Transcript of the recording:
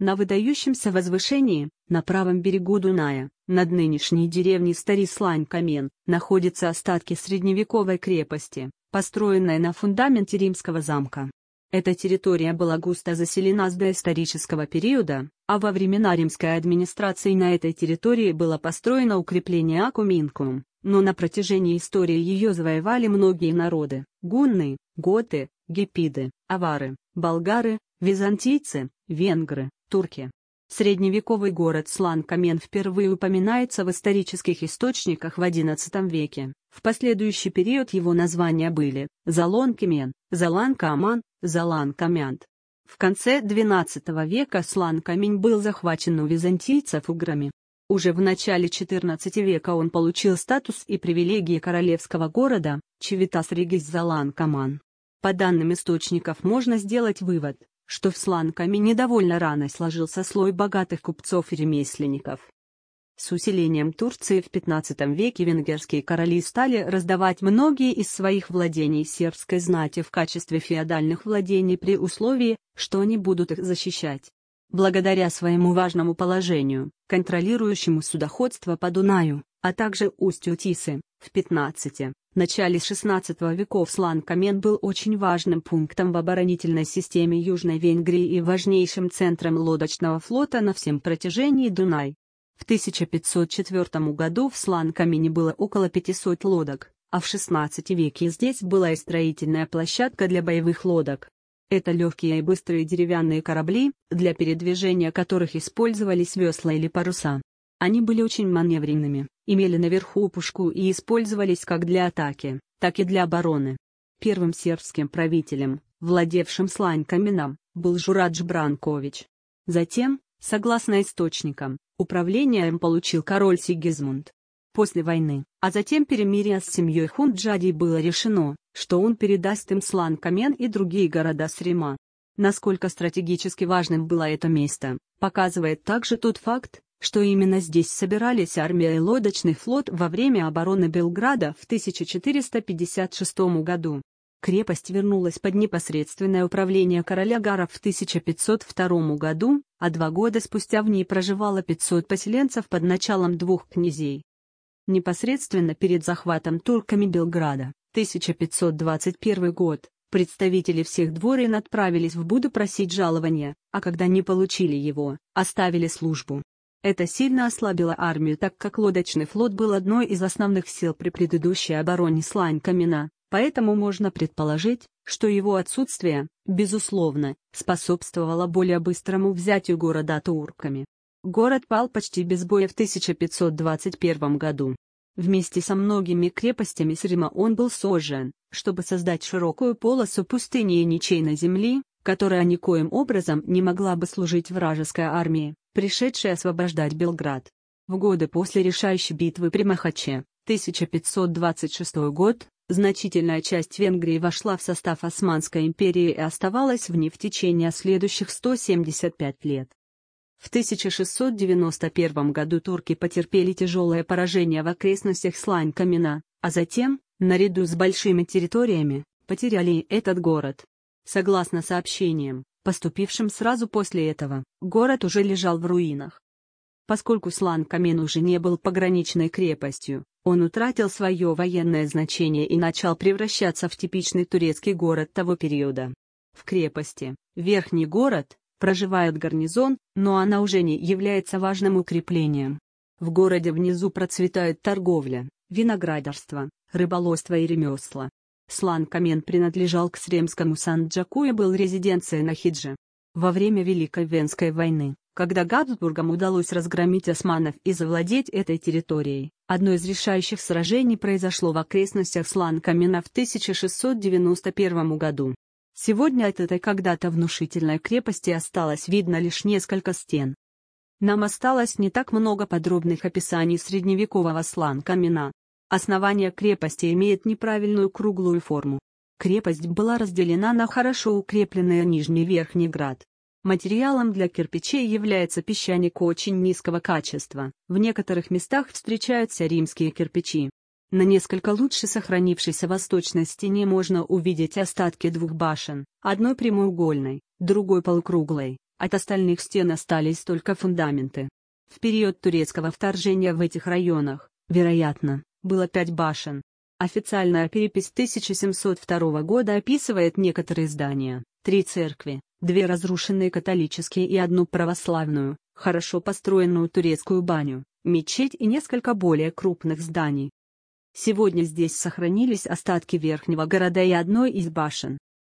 На выдающемся возвышении, на правом берегу Дуная, над нынешней деревней Старислань-Камен, находятся остатки средневековой крепости, построенной на фундаменте римского замка. Эта территория была густо заселена с доисторического периода, а во времена римской администрации на этой территории было построено укрепление Акуминкум, но на протяжении истории ее завоевали многие народы: гунны, готы, гепиды, авары, болгары, византийцы, венгры, турки. Средневековый город Слан-Камен впервые упоминается в исторических источниках в XI веке. В последующий период его названия были Залон-Кемен, Залан-Каман, Залан-Камянт. В конце XII века Слан-Камень был захвачен у византийцев уграми. Уже в начале XIV века он получил статус и привилегии королевского города, Чивитас Регис Залан-Каман. По данным источников можно сделать вывод, что в Слан-Камене довольно рано сложился слой богатых купцов и ремесленников. С усилением Турции в XV веке венгерские короли стали раздавать многие из своих владений сербской знати в качестве феодальных владений при условии, что они будут их защищать. Благодаря своему важному положению, контролирующему судоходство по Дунаю, а также устью Тисы, в начале XVI веков Слан-Камен был очень важным пунктом в оборонительной системе Южной Венгрии и важнейшим центром лодочного флота на всем протяжении Дунай. В 1504 году в Слан-Камене было около 500 лодок, а в XVI веке здесь была и строительная площадка для боевых лодок. Это легкие и быстрые деревянные корабли, для передвижения которых использовались весла или паруса. Они были очень маневренными, имели наверху пушку и использовались как для атаки, так и для обороны. Первым сербским правителем, владевшим Слань-Каменом, был Журадж Бранкович. Затем, согласно источникам, управление им получил король Сигизмунд. После войны, а затем перемирия с семьей Хунджади, было решено, что он передаст им Слан-Камен и другие города Срима. Насколько стратегически важным было это место, показывает также тот факт, что именно здесь собирались армия и лодочный флот во время обороны Белграда в 1456 году. Крепость вернулась под непосредственное управление короля Гара в 1502 году, а 2 года спустя в ней проживало 500 поселенцев под началом 2 князей. Непосредственно перед захватом турками Белграда, 1521 год, представители всех дворян отправились в Буду просить жалования, а когда не получили его, оставили службу. Это сильно ослабило армию, так как лодочный флот был одной из основных сил при предыдущей обороне Слань-Камена, поэтому можно предположить, что его отсутствие, безусловно, способствовало более быстрому взятию города турками. Город пал почти без боя в 1521 году. Вместе со многими крепостями Срима он был сожжен, чтобы создать широкую полосу пустыни и ничейной земли, которая никоим образом не могла бы служить вражеской армии, пришедшей освобождать Белград. В годы после решающей битвы при Махаче, 1526 год, значительная часть Венгрии вошла в состав Османской империи и оставалась в ней в течение следующих 175 лет. В 1691 году турки потерпели тяжелое поражение в окрестностях Слань-Камена, а затем, наряду с большими территориями, потеряли и этот город. Согласно сообщениям, поступившим сразу после этого, город уже лежал в руинах. Поскольку Слан-Камен уже не был пограничной крепостью, он утратил свое военное значение и начал превращаться в типичный турецкий город того периода. В крепости, Верхний город, проживает гарнизон, но она уже не является важным укреплением. В городе внизу процветает торговля, виноградарство, рыболовство и ремесла. Слан-Камен принадлежал к Сремскому санджаку и был резиденцией Нахиджи. Во время Великой Венской войны, когда Габсбургам удалось разгромить османов и завладеть этой территорией, одно из решающих сражений произошло в окрестностях Слан-Камена в 1691 году. Сегодня от этой когда-то внушительной крепости осталось видно лишь несколько стен. Нам осталось не так много подробных описаний средневекового Слан-Камена. Основание крепости имеет неправильную круглую форму. Крепость была разделена на хорошо укрепленный нижний и верхний град. Материалом для кирпичей является песчаник очень низкого качества, в некоторых местах встречаются римские кирпичи. На несколько лучше сохранившейся восточной стене можно увидеть остатки 2 башен, одной прямоугольной, другой полукруглой, От остальных стен остались только фундаменты. В период турецкого вторжения в этих районах, вероятно, было 5 башен. Официальная перепись 1702 года описывает некоторые здания, 3 церкви, 2 разрушенные католические и 1 православную, хорошо построенную турецкую баню, мечеть и несколько более крупных зданий. Сегодня здесь сохранились остатки верхнего города и одной из башен.